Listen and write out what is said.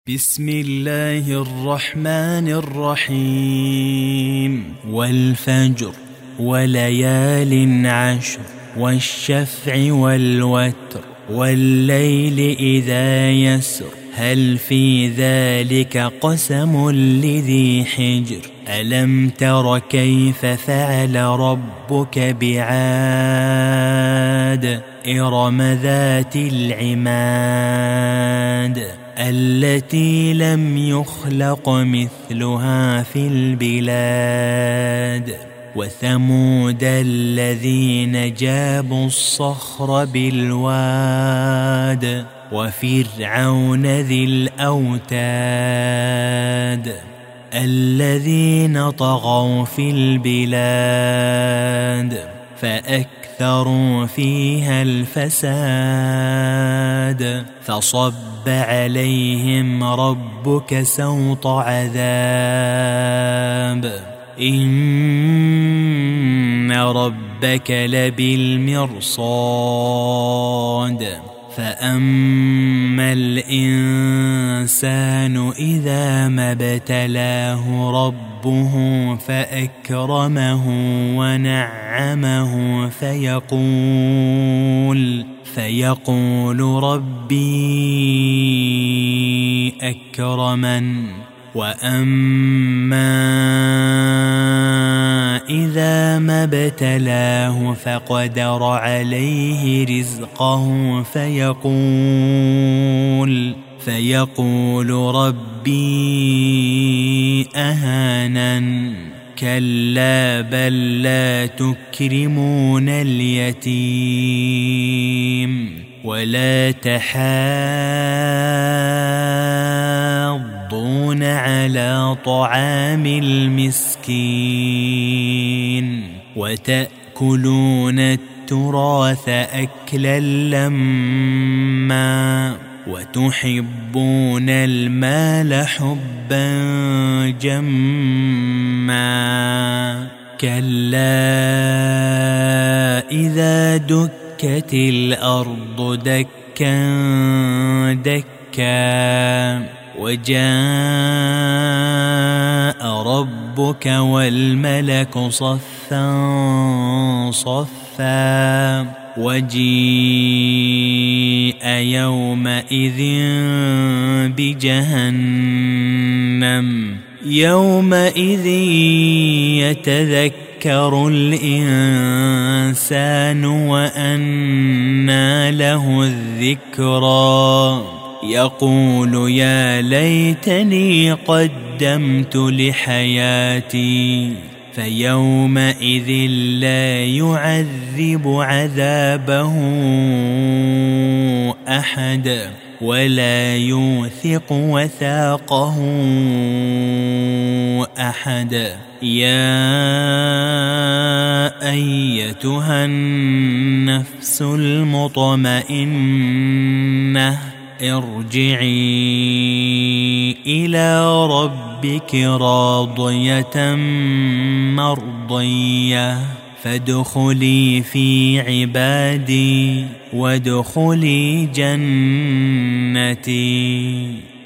بسم الله الرحمن الرحيم والفجر وليال عشر والشفع والوتر والليل إذا يسر هل في ذلك قسم لذي حجر ألم تر كيف فعل ربك بعاد إرم ذات العماد التي لم يخلق مثلها في البلاد وثمود الذين جابوا الصخر بالواد وفرعون ذي الأوتاد الذين طغوا في البلاد فأكثروا فيها الفساد فصب عليهم ربك سوط عذاب إن ربك لبالمرصاد فأما الإنسان إذا ما ابتلاه ربه فأكرمه ونعمه فيقول ربي أكرمن وأما إذا ما ابتلاه فقدر عليه رزقه فيقول ربي أهانن كلا بل لا تكرمون اليتيم ولا تحاضون على طعام المسكين وتأكلون التراث أكلا لما وتحبون المال حبا جما كلا إذا دكت الأرض دكا دكا وجاء ربك والملك صفا صفا وجيء يومئذ بجهنم يومئذ يتذكر الإنسان وأنى له الذكرى يقول يا ليتني قدمت لحياتي فيومئذ لا يعذب عذابه أحد ولا يوثق وثاقه أحد يا أيتها النفس المطمئنة ارجعي إلى ربك راضية مرضية فادخلي في عبادي وادخلي جنتي.